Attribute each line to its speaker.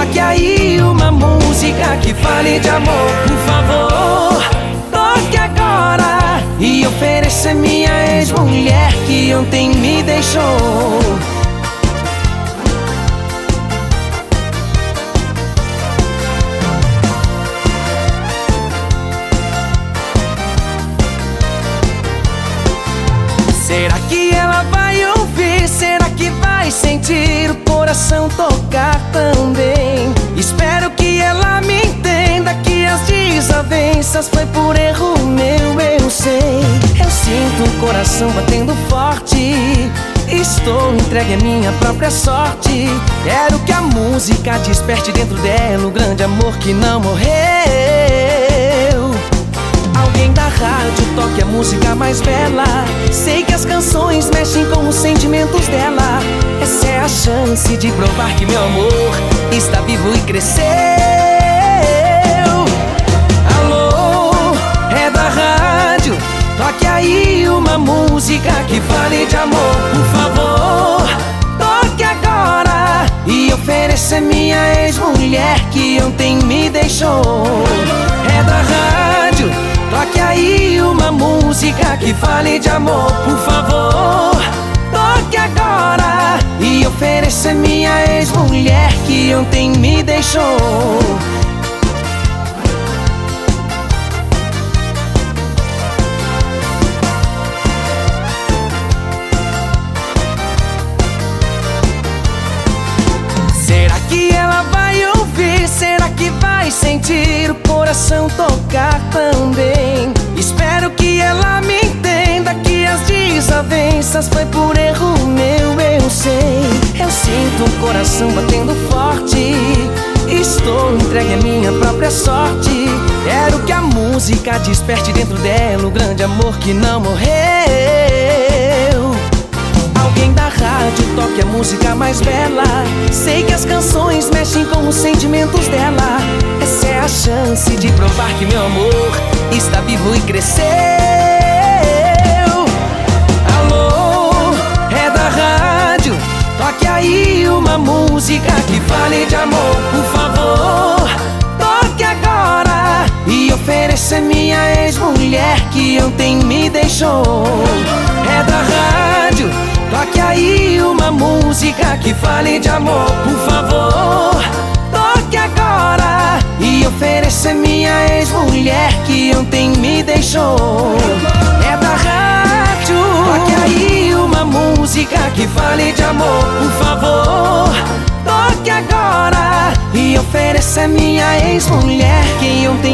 Speaker 1: toque aí uma música que fale de amor. Por favor, toque agora e ofereça minha ex-mulher que ontem me deixou. Será que ela vai ouvir? Será que vai sentir o coração tocar também? Espero que ela me entenda que as desavenças foi por erro meu, eu sei. Eu sinto o coração batendo forte, estou entregue à minha própria sorte. Quero que a música desperte dentro dela o grande amor que não morreu. Alguém da rádio toque a música mais bela. Sei que as canções mexem com os sentimentos dela. Essa é a chance de provar que meu amor está vivo e cresceu. Alô, é da rádio, toque aí uma música que fale de amor. Por favor, toque agora e ofereça minha ex-mulher que ontem me deixou. É da rádio, toque aí uma música que fale de amor. Por favor, toque agora e ofereça minha ex-mulher que ontem me deixou. Será que ela vai ouvir? Será que vai sentir o coração tocar também? Espero que ela me entenda que as desavenças foi por erro meu, eu sei. Eu sinto o coração batendo forte, estou entregue à minha própria sorte. Quero que a música desperte dentro dela o grande amor que não morreu. Alguém da rádio toque a música mais bela. Sei que as canções mexem com os sentimentos dela. Essa é a chance de provar que meu amor está vivo e cresceu. Alô, é da rádio, toque aí uma música que fale de amor. Por favor, toque agora e ofereça minha ex-mulher que ontem me deixou. É da rádio, toque aí uma música que fale de amor. Por favor, toque agora e ofereça minha ex-mulher que ontem me deixou. É da rádio, toque aí uma música que fale de amor. Por favor, toque agora e ofereça minha ex-mulher que ontem